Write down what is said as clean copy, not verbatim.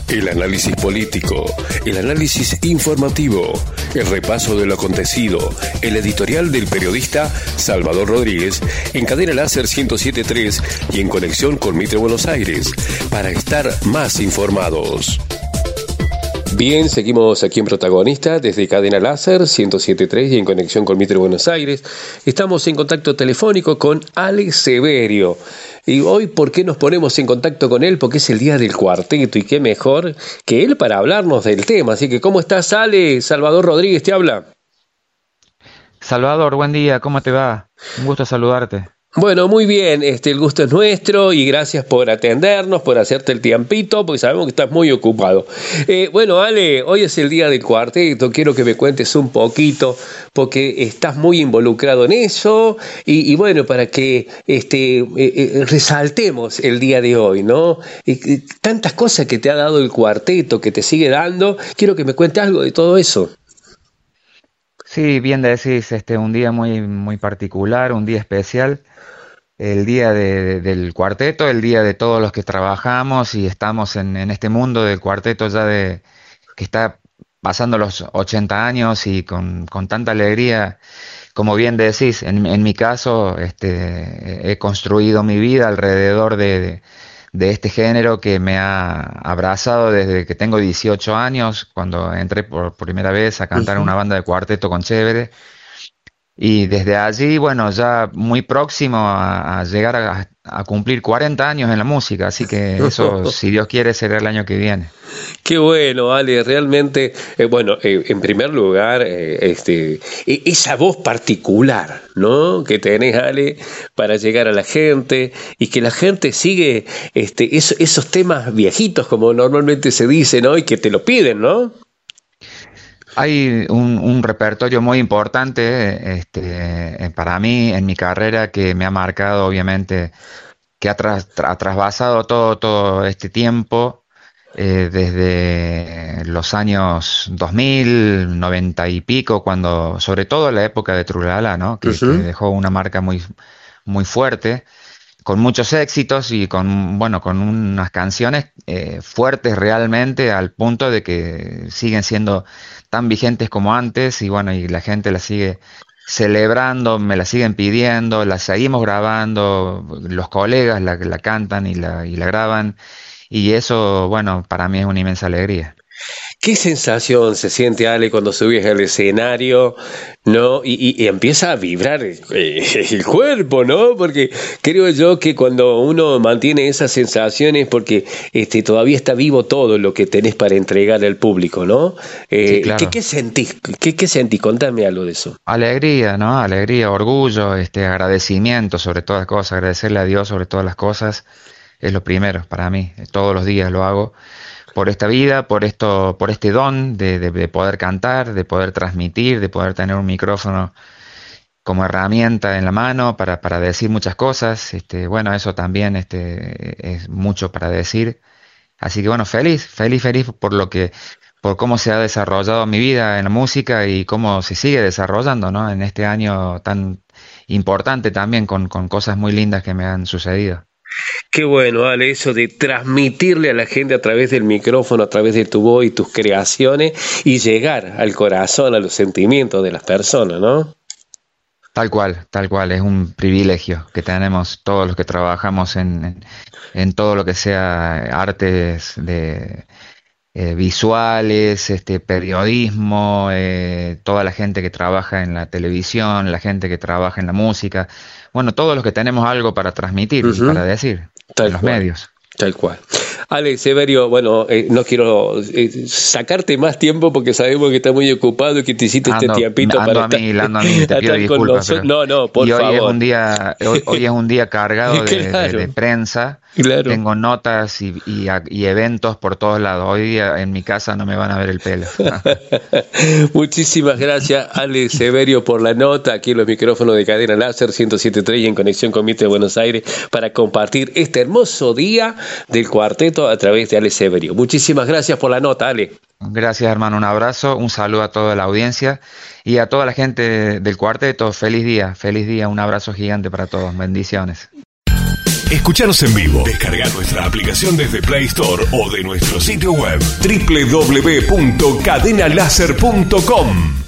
El análisis político, el análisis informativo, el repaso de lo acontecido, el editorial del periodista Salvador Rodríguez en Cadena Láser 107.3 y en conexión con Mitre Buenos Aires, para estar más informados. Bien, seguimos aquí en Protagonista desde Cadena Láser 107.3 y en conexión con Mitre Buenos Aires. Estamos en contacto telefónico con Ale Severio. Y hoy, ¿por qué nos ponemos en contacto con él? Porque es el día del cuarteto y qué mejor que él para hablarnos del tema. Así que, ¿cómo estás, Ale? Salvador Rodríguez te habla. Salvador, buen día, ¿cómo te va? Un gusto saludarte. Bueno, muy bien, el gusto es nuestro y gracias por atendernos, por hacerte el tiempito, porque sabemos que estás muy ocupado. Bueno, Ale, hoy es el día del cuarteto, quiero que me cuentes un poquito, porque estás muy involucrado en eso, y bueno, para que resaltemos el día de hoy, ¿no? Tantas cosas que te ha dado el cuarteto, que te sigue dando, quiero que me cuentes algo de todo eso. Sí, bien decís, un día muy particular, un día especial, el día del cuarteto, el día de todos los que trabajamos y estamos en este mundo del cuarteto que está pasando los 80 años y con tanta alegría, como bien decís, en mi caso, he construido mi vida alrededor de este género que me ha abrazado desde que tengo 18 años, cuando entré por primera vez a cantar en una banda de cuarteto con Chévere. Y desde allí, bueno, ya muy próximo a llegar a cumplir 40 años en la música, así que eso, si Dios quiere, será el año que viene. Qué bueno, Ale, realmente, en primer lugar, esa voz particular, ¿no? Que tenés, Ale, para llegar a la gente y que la gente sigue esos temas viejitos, como normalmente se dice, ¿no? Y que te lo piden, ¿no? Hay un repertorio muy importante para mí en mi carrera que me ha marcado, obviamente, que ha trasvasado todo este tiempo, desde los años 2000, 90 y pico, cuando, sobre todo la época de Trulala, ¿no? Que dejó una marca muy fuerte, con muchos éxitos y con unas canciones fuertes realmente, al punto de que siguen siendo tan vigentes como antes, y la gente las sigue celebrando, me la siguen pidiendo, la seguimos grabando, los colegas la cantan y la graban, y eso, bueno, para mí es una inmensa alegría. ¿Qué sensación se siente, Ale, cuando subes al escenario, ¿no? Y empieza a vibrar el cuerpo, ¿no? Porque creo yo que cuando uno mantiene esas sensaciones, porque todavía está vivo todo lo que tenés para entregar al público, ¿no? Sí, claro. ¿Qué sentís? ¿Qué sentís? Contame algo de eso. Alegría, ¿no? Alegría, orgullo, agradecimiento sobre todas las cosas, agradecerle a Dios sobre todas las cosas, es lo primero para mí, todos los días lo hago. Por esta vida, por este don de poder cantar, de poder transmitir, de poder tener un micrófono como herramienta en la mano para decir muchas cosas. Eso también es mucho para decir. Así que bueno, feliz por cómo se ha desarrollado mi vida en la música y cómo se sigue desarrollando, ¿no? En este año tan importante también con cosas muy lindas que me han sucedido. Qué bueno, Ale, eso de transmitirle a la gente a través del micrófono, a través de tu voz y tus creaciones y llegar al corazón, a los sentimientos de las personas, ¿no? Tal cual, es un privilegio que tenemos todos los que trabajamos en todo lo que sea artes visuales, periodismo, toda la gente que trabaja en la televisión, la gente que trabaja en la música, bueno, todos los que tenemos algo para transmitir y para decir Tal en los cual. medios. Tal cual. Ale Severio, no quiero sacarte más tiempo porque sabemos que estás muy ocupado y que te hiciste este tiempito para ando a mí, te pido estar con disculpas, nosotros. No, por y hoy favor. hoy es un día cargado Claro, de prensa. claro. Tengo notas y eventos por todos lados. Hoy día en mi casa no me van a ver el pelo. Muchísimas gracias, Ale Severio, por la nota aquí en los micrófonos de Cadena Láser 107.3 y en conexión con Mitre de Buenos Aires para compartir este hermoso día del cuarteto a través de Ale Severio. Muchísimas gracias por la nota, Ale. Gracias, hermano. Un abrazo, un saludo a toda la audiencia y a toda la gente del cuarteto. Feliz día, un abrazo gigante para todos. Bendiciones. Escuchanos en vivo. Descarga nuestra aplicación desde Play Store o de nuestro sitio web www.cadenalaser.com.